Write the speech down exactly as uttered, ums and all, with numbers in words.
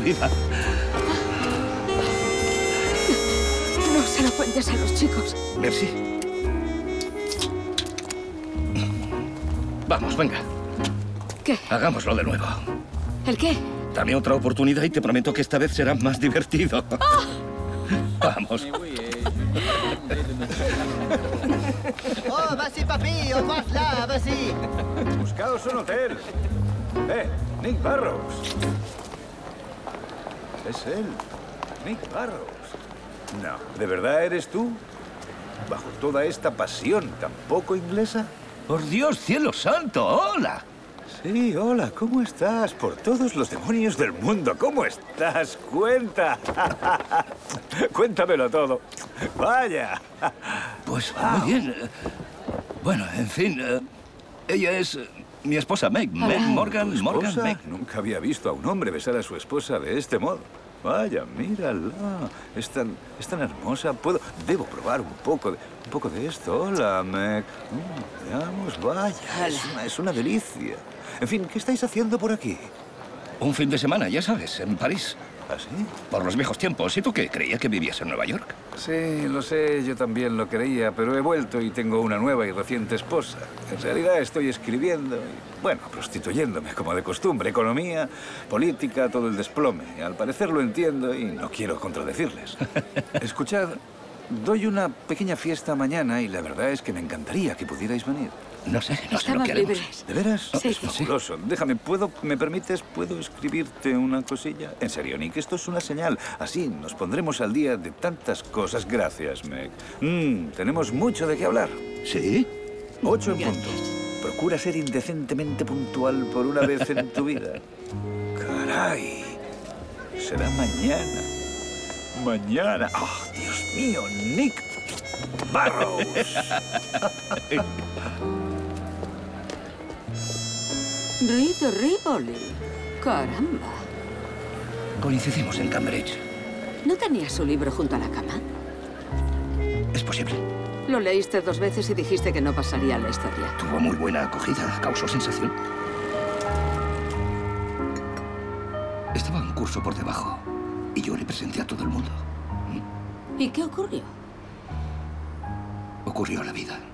vida. No se lo cuentes a los chicos. Merci. Vamos, venga. ¿Qué? Hagámoslo de nuevo. ¿El qué? Dame otra oportunidad y te prometo que esta vez será más divertido. ¡Oh! Vamos. Oh, vas-y, papi, on va là, vas-y. Buscaos un hotel. Eh, Nick Barrows. Es él, Nick Barrows. No, ¿de verdad eres tú? Bajo toda esta pasión tan poco inglesa. Por Dios, cielo santo, hola. Sí, hola, ¿cómo estás? Por todos los demonios del mundo, ¿cómo estás? Cuenta. Cuéntamelo todo. Vaya. Pues Wow. muy bien. Bueno, en fin, eh, ella es eh, mi esposa Meg. Meg Morgan, ¿Tu Morgan esposa? Meg. Nunca había visto a un hombre besar a su esposa de este modo. Vaya, mírala. Es tan, es tan hermosa. Puedo... Debo probar un poco de, un poco de esto. Hola, Meg. Mm, veamos, vaya. Es una, es una delicia. En fin, ¿qué estáis haciendo por aquí? Un fin de semana, ya sabes, en París. ¿Ah, sí? Por los viejos tiempos. ¿Y tú qué? Creía que vivías en Nueva York. Sí, lo sé, yo también lo creía, pero he vuelto y tengo una nueva y reciente esposa. En realidad estoy escribiendo y, bueno, prostituyéndome como de costumbre. Economía, política, todo el desplome. Al parecer lo entiendo y no quiero contradecirles. Escuchad, doy una pequeña fiesta mañana y la verdad es que me encantaría que pudierais venir. No sé, no sé lo Estamos que haremos. libres. ¿De veras? Sí. Es fabuloso. Déjame, ¿puedo, me permites, puedo escribirte una cosilla? En serio, Nick, esto es una señal. Así nos pondremos al día de tantas cosas. Gracias, Meg. Mm, tenemos mucho de qué hablar. ¿Sí? Ocho en punto. Procura ser indecentemente puntual por una vez en tu vida. Caray. Será mañana. Mañana. ¡Oh, Dios mío, Nick Barrows! Rito Rivoli. Caramba. Coincidimos en Cambridge. ¿No tenía su libro junto a la cama? Es posible. Lo leíste dos veces y dijiste que no pasaría a la historia. Tuvo muy buena acogida. Causó sensación. Estaba un curso por debajo y yo le presenté a todo el mundo. ¿Y qué ocurrió? Ocurrió la vida.